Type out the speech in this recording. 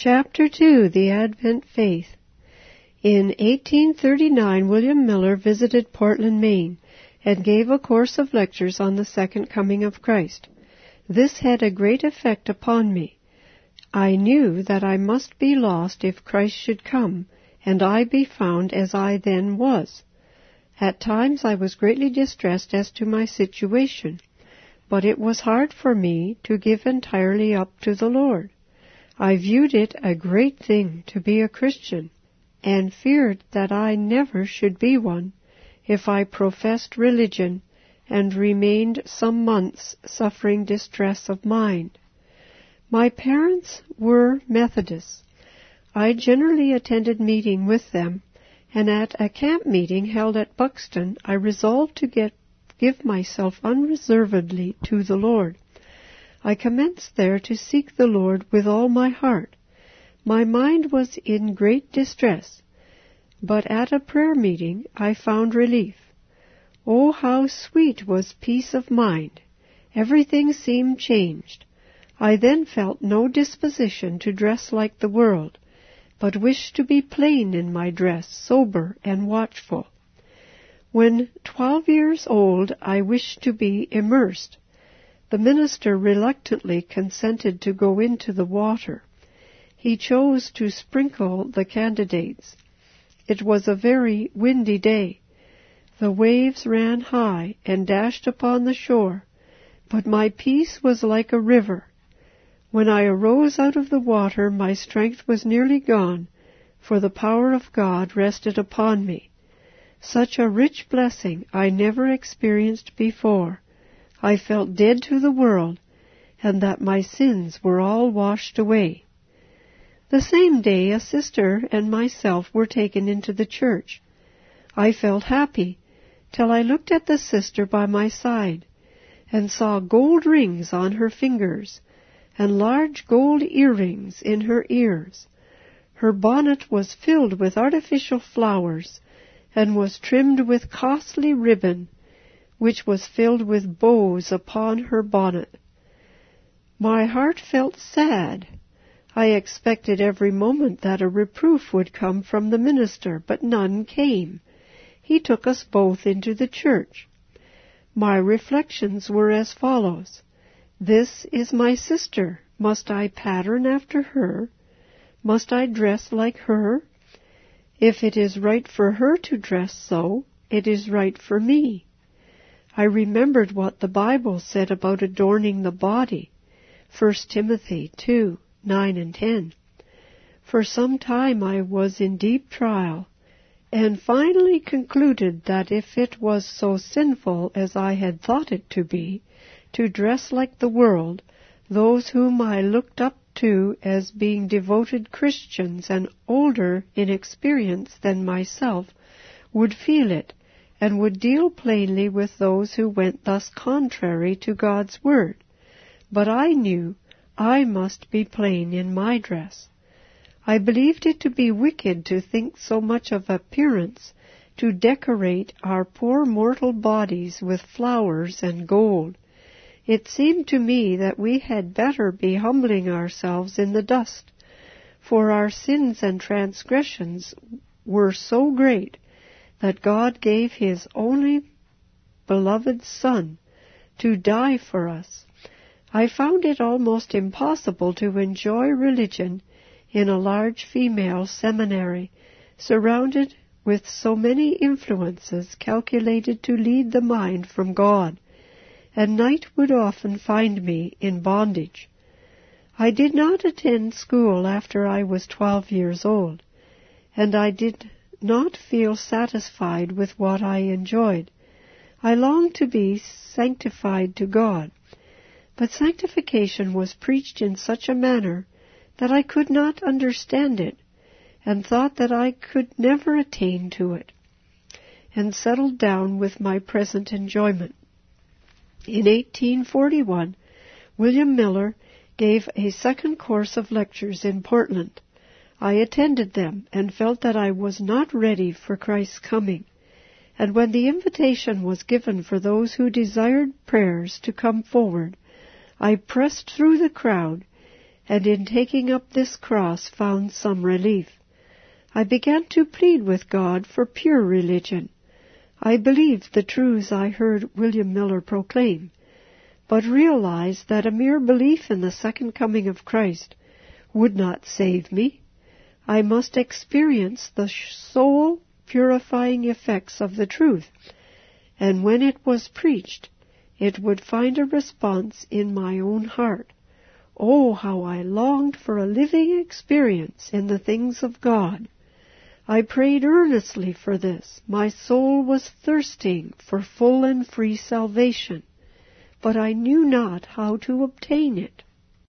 Chapter 2, The Advent Faith. In 1839, William Miller visited Portland, Maine, and gave a course of lectures on the Second Coming of Christ. This had a great effect upon me. I knew that I must be lost if Christ should come, and I be found as I then was. At times I was greatly distressed as to my situation, but it was hard for me to give entirely up to the Lord. I viewed it a great thing to be a Christian, and feared that I never should be one if I professed religion and remained some months suffering distress of mind. My parents were Methodists. I generally attended meeting with them, and at a camp meeting held at Buxton, I resolved to give myself unreservedly to the Lord. I commenced there to seek the Lord with all my heart. My mind was in great distress, but at a prayer meeting I found relief. Oh, how sweet was peace of mind! Everything seemed changed. I then felt no disposition to dress like the world, but wished to be plain in my dress, sober and watchful. When 12 years old, I wished to be immersed. The minister reluctantly consented to go into the water. He chose to sprinkle the candidates. It was a very windy day. The waves ran high and dashed upon the shore, but my peace was like a river. When I arose out of the water, my strength was nearly gone, for the power of God rested upon me. Such a rich blessing I never experienced before. I felt dead to the world, and that my sins were all washed away. The same day a sister and myself were taken into the church. I felt happy, till I looked at the sister by my side, and saw gold rings on her fingers, and large gold earrings in her ears. Her bonnet was filled with artificial flowers, and was trimmed with costly ribbon, which was filled with bows upon her bonnet. My heart felt sad. I expected every moment that a reproof would come from the minister, but none came. He took us both into the church. My reflections were as follows. This is my sister. Must I pattern after her? Must I dress like her? If it is right for her to dress so, it is right for me. I remembered what the Bible said about adorning the body, 1 Timothy 2, 9 and 10. For some time I was in deep trial, and finally concluded that if it was so sinful as I had thought it to be, to dress like the world, those whom I looked up to as being devoted Christians and older in experience than myself would feel it, and would deal plainly with those who went thus contrary to God's word. But I knew I must be plain in my dress. I believed it to be wicked to think so much of appearance, to decorate our poor mortal bodies with flowers and gold. It seemed to me that we had better be humbling ourselves in the dust, for our sins and transgressions were so great that God gave His only beloved Son to die for us. I found it almost impossible to enjoy religion in a large female seminary, surrounded with so many influences calculated to lead the mind from God, and night would often find me in bondage. I did not attend school after I was 12 years old, and I did not feel satisfied with what I enjoyed. I longed to be sanctified to God, but sanctification was preached in such a manner that I could not understand it, and thought that I could never attain to it, and settled down with my present enjoyment. In 1841, William Miller gave a second course of lectures in Portland. I attended them and felt that I was not ready for Christ's coming. And when the invitation was given for those who desired prayers to come forward, I pressed through the crowd and in taking up this cross found some relief. I began to plead with God for pure religion. I believed the truths I heard William Miller proclaim, but realized that a mere belief in the second coming of Christ would not save me. I must experience the soul-purifying effects of the truth, and when it was preached, it would find a response in my own heart. Oh, how I longed for a living experience in the things of God! I prayed earnestly for this. My soul was thirsting for full and free salvation, but I knew not how to obtain it.